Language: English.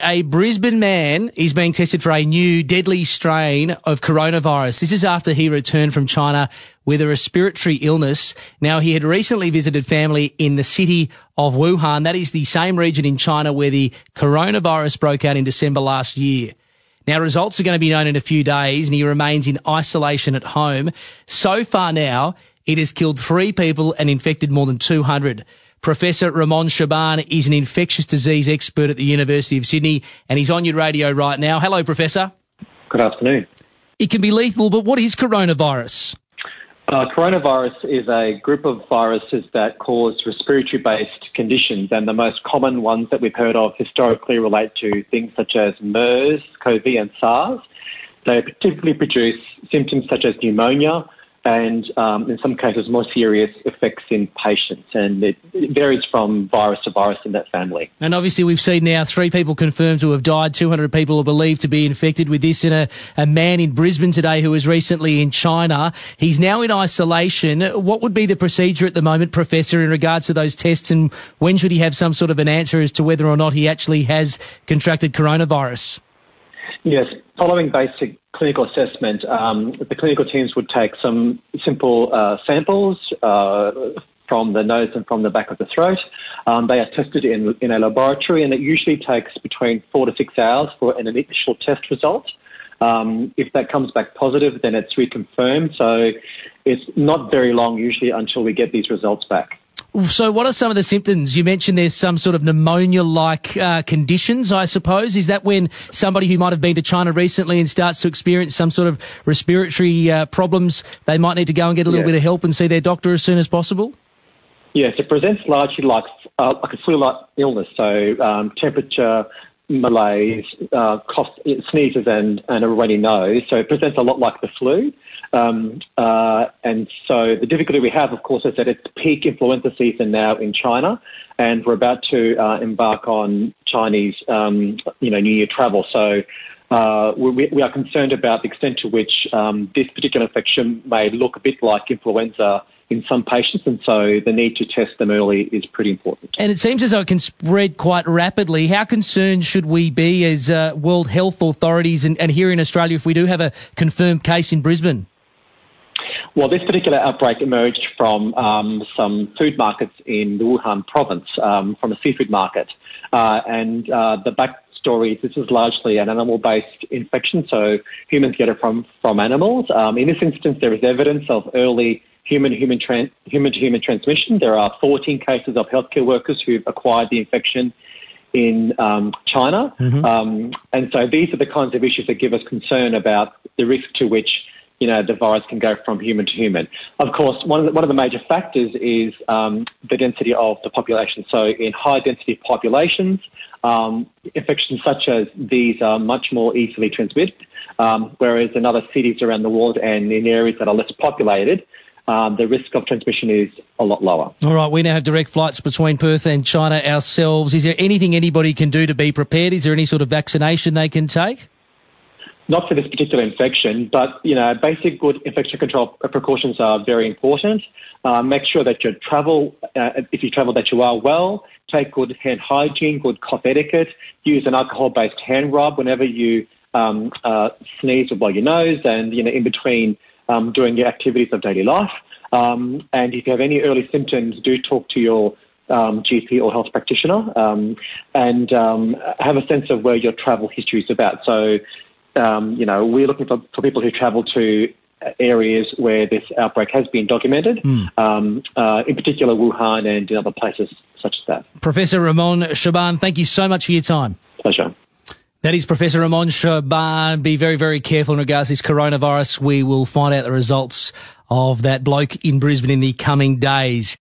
A Brisbane man is being tested for a new deadly strain of coronavirus. This is after he returned from China with a respiratory illness. Now, he had recently visited family in the city of Wuhan. That is the same region in China where the coronavirus broke out in December last year. Now, results are going to be known in a few days, and he remains in isolation at home. So far now, it has killed 3 people and infected more than 200. Professor Ramon Shaban is an infectious disease expert at the University of Sydney, and he's on your radio right now. Hello, Professor. Good afternoon. It can be lethal, but what is coronavirus? Coronavirus is a group of viruses that cause respiratory-based conditions, and the most common ones that we've heard of historically relate to things such as MERS, COVID, and SARS. They typically produce symptoms such as pneumonia, and in some cases more serious effects in patients, and it varies from virus to virus in that family. And obviously we've seen now 3 people confirmed to have died, 200 people are believed to be infected with this, and a man in Brisbane today who was recently in China. He's now in isolation. What would be the procedure at the moment, Professor, in regards to those tests, and when should he have some sort of an answer as to whether or not he actually has contracted coronavirus? Yes, following basic clinical assessment, the clinical teams would take some simple samples from the nose and from the back of the throat. They are tested in a laboratory, and it usually takes between 4 to 6 hours for an initial test result. If that comes back positive, then it's reconfirmed. So it's not very long usually until we get these results back. So what are some of the symptoms? You mentioned there's some sort of pneumonia-like conditions, I suppose. Is that when somebody who might have been to China recently and starts to experience some sort of respiratory problems, they might need to go and get a little bit of help and see their doctor as soon as possible? Yes, it presents largely like a flu-like illness, so temperature, malaise, cough, sneezes and a runny nose. So it presents a lot like the flu. And so the difficulty we have, of course, is that it's peak influenza season now in China, and we're about to embark on Chinese, New Year travel. So we are concerned about the extent to which this particular infection may look a bit like influenza in some patients, and so the need to test them early is pretty important. And it seems as though it can spread quite rapidly. How concerned should we be as World Health authorities and here in Australia if we do have a confirmed case in Brisbane? Well, this particular outbreak emerged from some food markets in the Wuhan province, from a seafood market. And the backstory is this is largely an animal-based infection, so humans get it from animals. In this instance, there is evidence of early human-to-human transmission. There are 14 cases of healthcare workers who've acquired the infection in China. Mm-hmm. And so these are the kinds of issues that give us concern about the risk to which the virus can go from human to human. Of course, one of the major factors is the density of the population. So in high-density populations, infections such as these are much more easily transmitted, whereas in other cities around the world and in areas that are less populated, the risk of transmission is a lot lower. All right, we now have direct flights between Perth and China ourselves. Is there anything anybody can do to be prepared? Is there any sort of vaccination they can take? Not for this particular infection, but, basic good infection control precautions are very important. Make sure that if you travel, that you are well. Take good hand hygiene, good cough etiquette. Use an alcohol-based hand rub whenever you sneeze or blow your nose and, in between doing your activities of daily life. And if you have any early symptoms, do talk to your GP or health practitioner and have a sense of where your travel history is about. So, we're looking for people who travel to areas where this outbreak has been documented, in particular Wuhan and in other places such as that. Professor Ramon Shaban, thank you so much for your time. Pleasure. That is Professor Ramon Shaban. Be very, very careful in regards to this coronavirus. We will find out the results of that bloke in Brisbane in the coming days.